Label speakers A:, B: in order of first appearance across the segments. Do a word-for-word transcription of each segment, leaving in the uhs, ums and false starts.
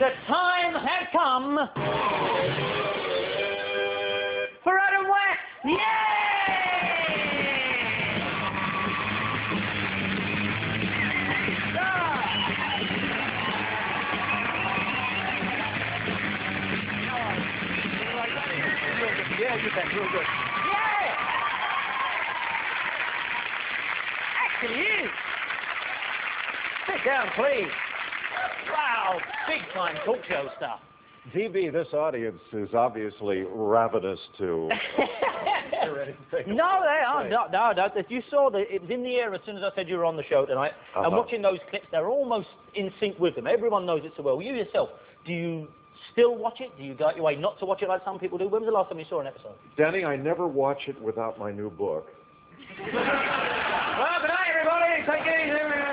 A: the time has come for Adam West! Yay! Yeah, you bet, real good. Yeah! Actually is! Sit down, please. Wow, big time talk show stuff.
B: D B, this audience is obviously ravenous to...
A: No, they are. No, no, no. If you saw that, it was in the air as soon as I said you were on the show tonight. Uh-huh. And watching those clips, they're almost in sync with them. Everyone knows it so well. You yourself, do you still watch it? Do you go out your way not to watch it like some people do? When was the last time you saw an episode?
B: Danny, I never watch it without my new book.
A: Well, good night, everybody. Take it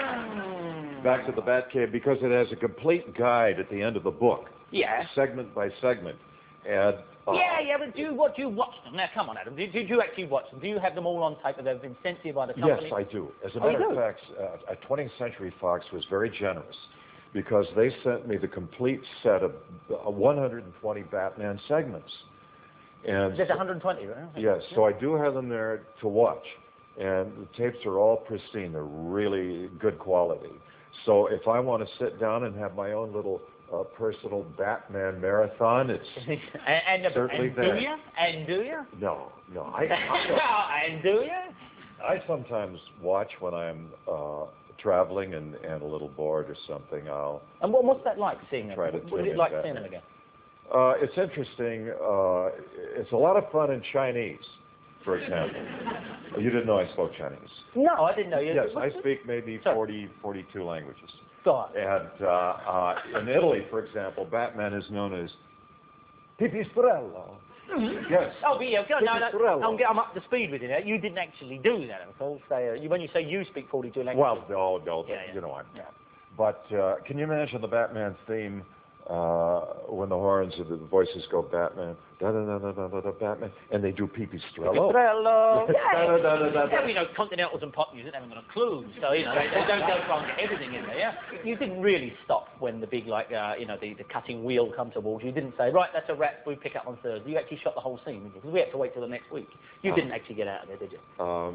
A: easy.
B: Back to the Batcave, because it has a complete guide at the end of the book.
A: Yeah.
B: Segment by segment. And, uh,
A: yeah, yeah, but do you, what, do you watch them? Now, come on, Adam. Did, did you actually watch them? Do you have them all on tape that they've been sent to you by the company?
B: Yes, I do. As a
A: oh,
B: matter of fact, uh, twentieth Century Fox was very generous because they sent me the complete set of uh, one hundred twenty Batman segments. And
A: There's one hundred twenty, right?
B: Yes, so I do have them there to watch. And the tapes are all pristine. They're really good quality. So if I want to sit down and have my own little uh, personal Batman marathon, it's
A: and, and,
B: certainly
A: and
B: there.
A: do you? And do you?
B: No, no. I, I
A: and do you?
B: I sometimes watch when I'm uh, traveling and, and a little bored or something. I'll.
A: And what, what's that like seeing them?
B: Try to
A: What is it like seeing them again?
B: Uh, it's interesting. Uh, it's a lot of fun in Chinese, for example. You didn't know I spoke Chinese?
A: No, I didn't know you.
B: Yes,
A: What's
B: I
A: it?
B: speak maybe
A: Sorry.
B: forty, forty-two languages.
A: God.
B: And uh, uh, in Italy, for example, Batman is known as Pipistrello.
A: Mm-hmm.
B: Yes.
A: Oh, but yeah, no, no,
B: Pipistrello.
A: I'm, I'm up to speed with you now. You didn't actually do that, of course. So, uh, you, when you say you speak forty-two languages.
B: Well, no, no,
A: Yeah, yeah.
B: you know I'm.
A: Yeah.
B: But uh, can you imagine the Batman theme uh, when the horns and the voices go Batman, da da da da da da da Batman, and they do Pipistrello.
A: Pipistrello.
B: Da, da, da, da, da, da.
A: Yeah, you know, Continentals and pop music haven't got a clue, so, you know, they, they don't go trying to get everything in there, yeah? You didn't really stop when the big, like, uh, you know, the, the cutting wheel come towards you. You didn't say, right, that's a wrap, we pick up on Thursday. You actually shot the whole scene, didn't you? Because we had to wait till the next week. You
B: Uh,
A: didn't actually get out of there, did you?
B: Um,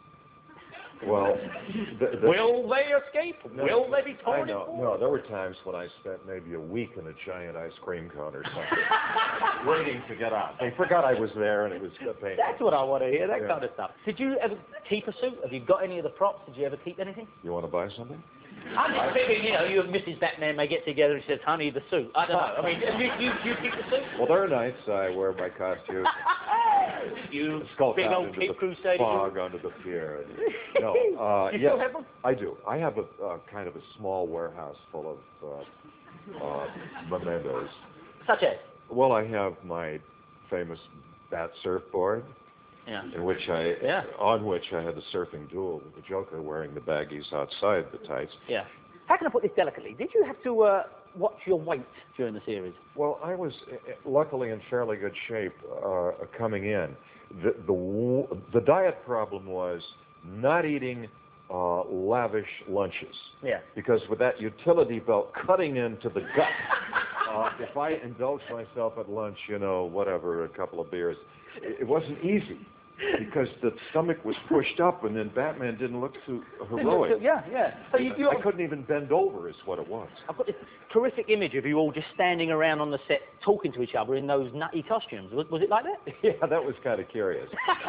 B: well, the, the,
A: Will they escape?
B: No,
A: Will they be torn
B: I know.
A: in
B: No, there were times when I spent maybe a week in a giant ice cream cone or something, waiting to get out. They forgot I was there, and it was a pain.
A: That's what I want to hear, that
B: Yeah.
A: kind of stuff. Did you ever keep a suit? Have you got any of the props? Did you ever keep anything?
B: You want to buy something?
A: I'm just figuring, you know, you and Missus Batman may get together and says, honey, the suit. I don't know. I mean, you, you, you keep the suit?
B: Well, there are nights I wear my costume.
A: You
B: Skulk
A: big
B: out
A: old
B: into
A: Cape
B: the
A: Crusader.
B: fog under the pier. And, no, uh,
A: You
B: yes,
A: still have them?
B: I do. I have a uh, kind of a small warehouse full of uh, uh, mementos.
A: Such as?
B: Well, I have my famous bat surfboard,
A: Yeah.
B: in which I,
A: Yeah.
B: on which I had the surfing duel with the Joker wearing the baggies outside the tights.
A: Yeah. How can I put this delicately? Did you have to uh, watch your weight during the series?
B: Well, I was uh, luckily in fairly good shape uh, coming in. The, the the diet problem was not eating uh, lavish lunches.
A: Yeah.
B: Because with that utility belt cutting into the gut, uh, if I indulged myself at lunch, you know, whatever, a couple of beers, it, it wasn't easy. Because the stomach was pushed up, and then Batman didn't look too heroic.
A: Yeah, yeah. So you, you,
B: I couldn't even bend over, is what it was. I've
A: got this terrific image of you all just standing around on the set talking to each other in those nutty costumes. Was, was it like that?
B: Yeah, that was kind of curious.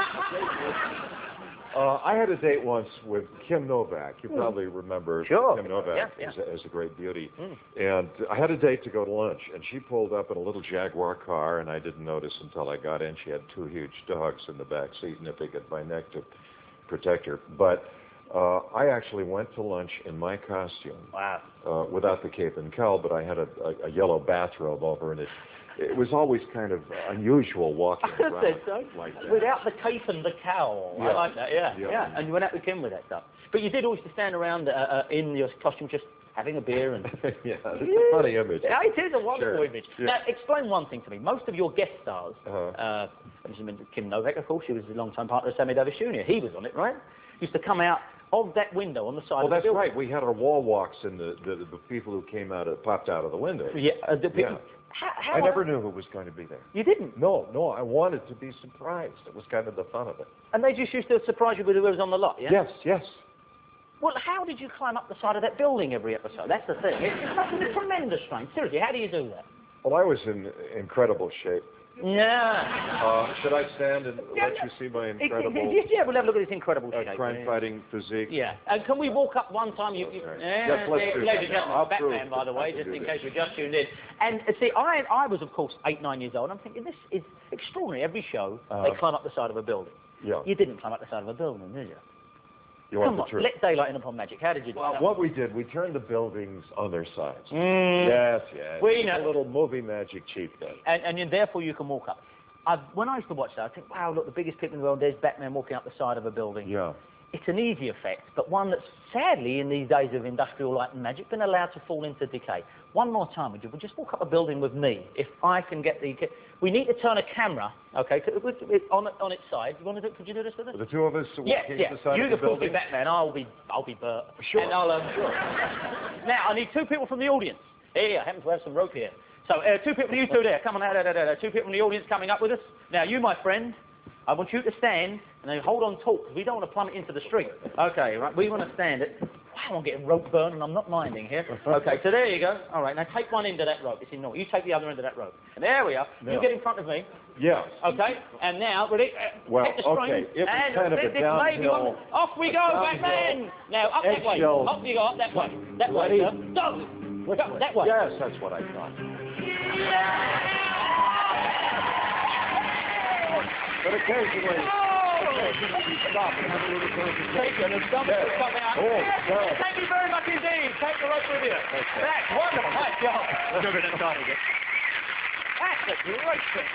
B: uh, I had a date once with Kim Novak. You probably remember
A: sure.
B: Kim Novak
A: yeah, yeah.
B: As, a, as a great beauty.
A: Mm.
B: And I had a date to go to lunch, and she pulled up in a little Jaguar car, and I didn't notice until I got in. She had two huge dogs in the back seat nipping at my neck to protect her. But uh, I actually went to lunch in my costume.
A: Wow.
B: Uh, without the cape and cowl, but I had a, a, a yellow bathrobe over, and it it was always kind of unusual walking
A: I
B: around
A: said so.
B: like that.
A: Without the cape and the cowl.
B: Yeah.
A: I like that, yeah, yeah.
B: Yeah.
A: And you went out with Kim with that stuff. But you did always stand around uh, uh, in your costume just having a beer and...
B: Yeah, it's a funny image.
A: Yeah, it is a wonderful
B: Sure.
A: image.
B: Yeah.
A: Now, explain one thing to me. Most of your guest stars,
B: Uh-huh.
A: uh, as you mentioned, Kim Novak, of course, she was a long-time partner of Sammy Davis Junior He was on it, right? Used to come out of that window on the side
B: Well,
A: of the
B: that's
A: building.
B: right. We had our wall walks and the, the, the people who came out of, popped out of the window.
A: Yeah, uh, the people.
B: Yeah.
A: How, how
B: I never knew who was going to be there.
A: You didn't?
B: No, no, I wanted to be surprised. It was kind of the fun of it.
A: And they just used to surprise you with whoever was on the lot, yeah?
B: Yes, yes.
A: Well, how did you climb up the side of that building every episode? That's the thing. It's, it must have been tremendous strain. Seriously, how do you do that?
B: Well, I was in incredible shape.
A: Yeah.
B: Uh, should I stand and
A: Yeah,
B: let you see my
A: It-
B: incredible
A: it- yeah, we'll have a look at this incredible
B: uh,
A: shape.
B: crime-fighting physique?
A: Yeah. And can we walk up one time? You, you,
B: Right.
A: yeah,
B: Yes, let's
A: yeah,
B: do
A: ladies
B: that.
A: and gentlemen,
B: I'll
A: Batman,
B: prove
A: by the
B: that I
A: way,
B: can
A: just
B: do
A: in
B: this.
A: case you just tuned in. And uh, see, I, I was, of course, eight, nine years old. I'm thinking, this is extraordinary. Every show,
B: Uh-huh.
A: they climb up the side of a building.
B: Yeah.
A: You didn't climb up the side of a building, did you?
B: You want
A: Come
B: the
A: on,
B: truth?
A: let daylight in upon magic. How did you do
B: Well,
A: that?
B: what we did, we turned the buildings on their sides.
A: Mm.
B: Yes, yes.
A: We
B: It's
A: know.
B: a little movie magic cheap thing.
A: And, and then therefore you can walk up. I've, when I used to watch that, I think, wow, look, the biggest people in the world, there's Batman walking up the side of a building.
B: Yeah.
A: It's an easy effect, but one that's sadly, in these days of industrial light and magic, been allowed to fall into decay. One more time, would you? Would you just walk up a building with me? If I can get the... We need to turn a camera, okay, to- with- with- on, on its side. You want to do, could you do this with us?
B: The two of us
A: Yes,
B: walking
A: yes.
B: to the side
A: You
B: of the
A: of course be
B: building.
A: Batman. I'll be, I'll be Bert.
B: Sure.
A: And I'll, um, sure. Now, I need two people from the audience. Here, I happen to have some rope here. So, uh, two people, you two there. Come on, there, there, there, there. Two people from the audience coming up with us. Now, you, my friend, I want you to stand and then hold on taut, because we don't want to plummet into the street. Okay, right, we want to stand it. Wow, I'm getting rope burn and I'm not minding here. Okay, so there you go. All right, now take one end of that rope. It's in north. You take the other end of that rope. And there we are.
B: Yeah.
A: You get in front of me.
B: Yes.
A: Okay, and now, ready? Uh,
B: Well,
A: take the string,
B: okay, if it's
A: and
B: kind of
A: this
B: a
A: lady
B: downhill-
A: one- off we go,
B: downhill
A: Batman! Now, up that way.
B: eggshell-
A: Up you go, up that way. That way,
B: Ready?
A: sir. Go! Go, that way.
B: Yes, that's what I thought. But occasionally, occasionally you stop and have a little concentration.
A: Take it, and something
B: Yes.
A: will come out.
B: Oh, no.
A: Thank you very much indeed. Take the rope with you. That's wonderful. Nice job. Look at that side again. That's a great trick.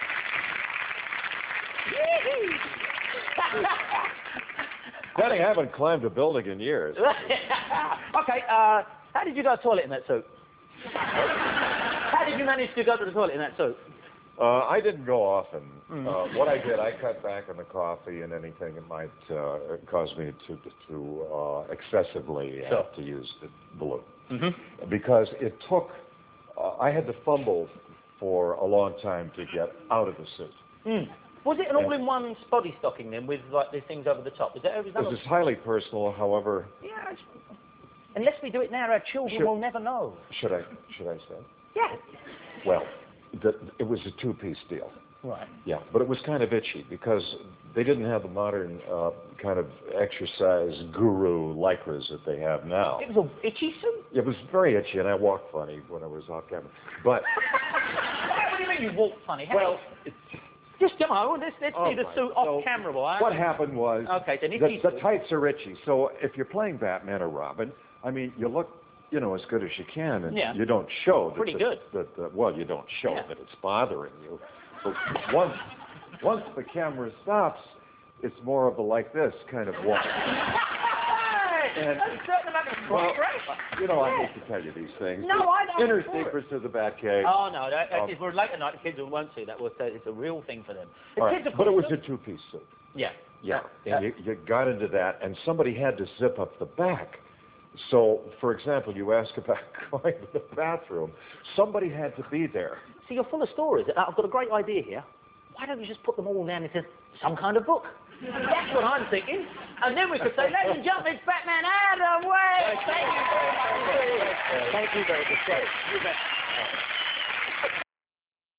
B: Danny, I haven't climbed a building in years.
A: Okay, uh, how did you go to the toilet in that suit? How did you manage to go to the toilet in that suit?
B: Uh, I didn't go often.
A: Mm.
B: Uh, what I did, I cut back on the coffee and anything that might uh, cause me to to uh, excessively
A: Sure.
B: have to use the balloon.
A: Mm-hmm.
B: Because it took, uh, I had to fumble for a long time to get out of the suit.
A: Mm. Was it an all-in-one body stocking then, with like these things over the top? Is that, was that
B: This is highly personal, however,
A: yeah. It's, unless we do it now, our children
B: Should-
A: will never know.
B: should I should I say?
A: Yeah.
B: Well, the, it was a two-piece deal.
A: Right.
B: Yeah, but it was kind of itchy because they didn't have the modern uh, kind of exercise guru lycras that they have now.
A: It was a itchy suit.
B: It was very itchy, and I walked funny when I was off camera. But
A: What do you mean you walk funny? How
B: well,
A: just come on, let's, let's
B: all
A: see the
B: right.
A: suit off
B: So
A: camera, boy.
B: what happened was
A: Okay, then
B: the,
A: itchy
B: the
A: suit.
B: tights are itchy. So if you're playing Batman or Robin, I mean, you look, you know, as good as you can, and
A: Yeah.
B: you don't show that
A: Pretty
B: the,
A: good.
B: That the, well, you don't show
A: Yeah.
B: that it's bothering you. But once once the camera stops, it's more of a like this kind of walk.
A: Hey,
B: And-
A: that's a certain amount of
B: Well,
A: frustration.
B: you know, I hate to tell you these things.
A: No, I don't.
B: Inner
A: Sure.
B: secrets of the Batcave.
A: Oh no, that, that
B: Um,
A: is, we're late at night. The kids won't see that. We'll say it's a real thing for them. The
B: All
A: kids
B: right,
A: are
B: but it
A: cool,
B: was
A: too.
B: a two-piece suit.
A: Yeah.
B: Yeah,
A: Yeah.
B: and you, you got into that, and somebody had to zip up the back. So, for example, you ask about going to the bathroom. Somebody had to be there.
A: See, you're full of stories. I've got a great idea here. Why don't you just put them all down into some kind of book? That's what I'm thinking. And then we could say, ladies and gentlemen, it's Batman Adam West. Thank you very much.
B: Thank you very much.
A: You bet.